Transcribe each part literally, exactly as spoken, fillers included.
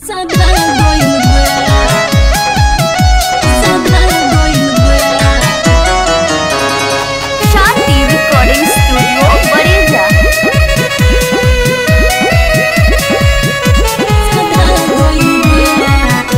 Sadra goyul bra, sadra goyul bra. Shanti Recording Studio, Bareja. Sadra goyul bra,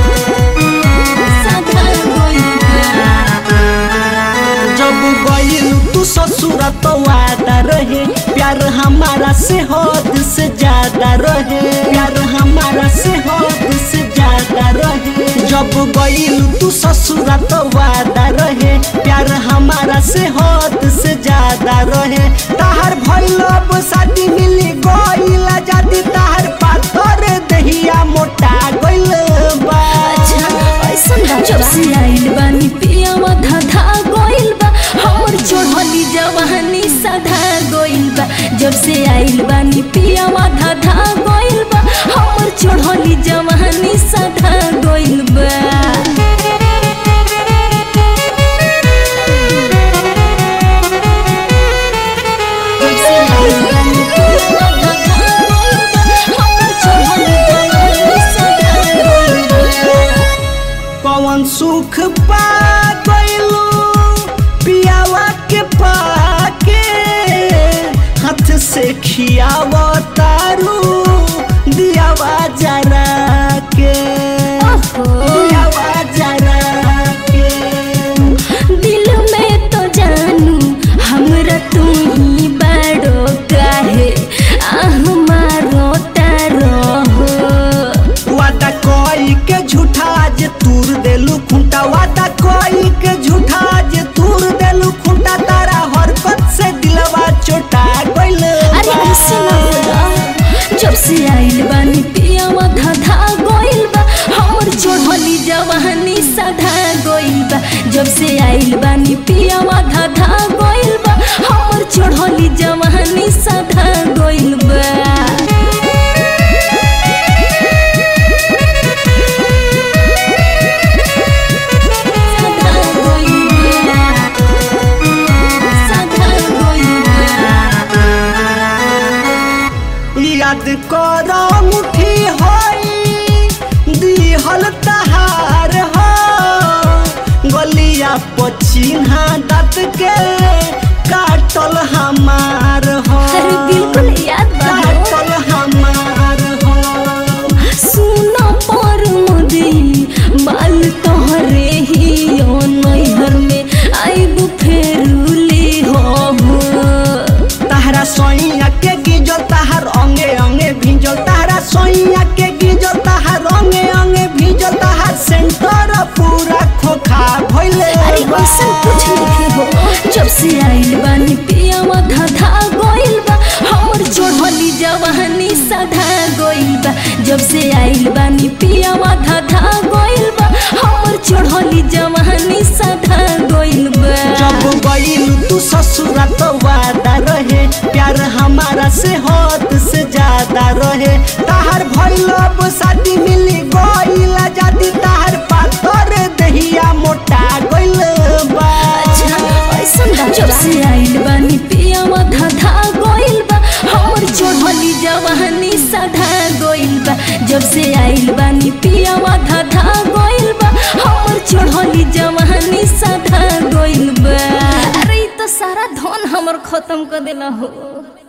sadra goyul bra. जब गइल तू ससुरा तो वादा रहे, प्यार हमारा से हद से ज्यादा रहे, प्यार हमारा से हद से ज्यादा रहे। जब गइल तू ससुरा तो वादा रहे, प्यार हमारा से हद से ज्यादा रहे। ताहर भइल अब शादी मिली गइल आजादी, ताहर पातर दहिया मोटा गइल बा। जब से आइल बानी पियावा धाधा गोइल बा, हमर चढ़ली जवानी साधा गोइल बा। जब से आइल बानी पियावा धाधा गोइल बा, हमर चढ़ली जवानी साधा गोइल बा। जब से आइल बानी पियावा धाधा गोइल बा, हमर चढ़ली जवानी साधा गोइल बा। कौन सुख पा गइलू पियावा के पाके, हाथ से खियावा तारू दियावा जरा के, दियावा जरा के। दिल में तो जानू हमरा तू ही बड़ो काहे हमारो तारो हो। वादा कोई के झूठा जे तूर देलू खूंटा, वादा कोई के झूठा जे तूर देलू खूंटा। तारा हरकत से दिलवा चोटा गइल। अरे ऐसे ना बोला। जब से आइल बानी पियावा धाधा गोइल बा, हमर चढ़ली जवानी साधा गोइल बा। जब से आइल बानी पियावा धाधा गोइल बा, हमर चढ़ली जवानी साधा गोइल बा। याद कर मुठी होई दिहल तहार हो, गलिया पचिन्हा दाँत के काटल हमार हो। अरे बिल्कुल याद बा। काटल हमार हो। सुनो पर मोदी बाल तोहरे ही ओ नैहर में आइबू फेरुली हो। ताहरा सोइया के गिजल ताहर अंगे अंगे भिजल, ताहरा सोइया के गिजल ताहर अंगे अंगे भिजल। ताहर सेंटर पूरा खोखा भइले। अरे ऐसा कुछ नहीं हो। जब से आइल बानी पियावा धाधा गोइल बा, हमर चढ़ली जवानी साधा गोइल बा। जब से आइल बानी पियावा धाधा गोइल बा, हमर चढ़ली जवानी साधा गोइल बा। जब गइल तू ससुरा तो वादा रहे, प्यार हमारा से हद से ज्यादा रहे। ताहर भइल अब शादी मिली गइल आजादी, ताहर पातर दहिया मोटा गइल बा। जब से आइल बानी पियावा धाधा गोइल बा, हमर चढ़ली जवानी साधा गोइल बा। जब से आइल बानी पियावा धाधा गोइल बा, हमर चढ़ली जवानी साधा गोइल बा। अरे ई तो सारा धन हमर खत्म कर देला हो।